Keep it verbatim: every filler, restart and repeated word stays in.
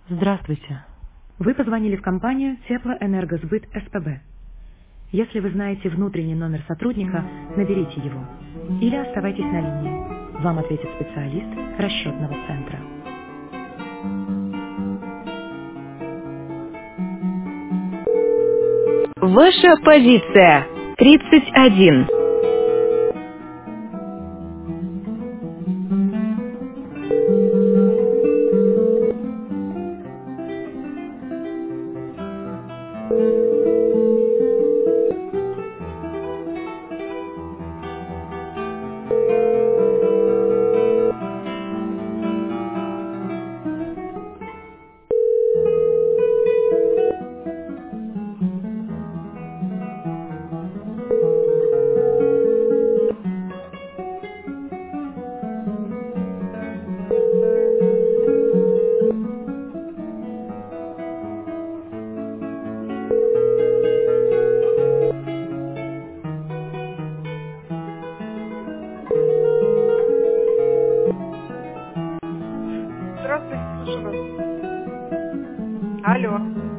Здравствуйте. Вы позвонили в компанию Теплоэнергосбыт СПБ. Если вы знаете внутренний номер сотрудника, наберите его. Или оставайтесь на линии. Вам ответит специалист расчетного центра. Ваша позиция тридцать один. Здравствуйте, слушаю вас. Алло.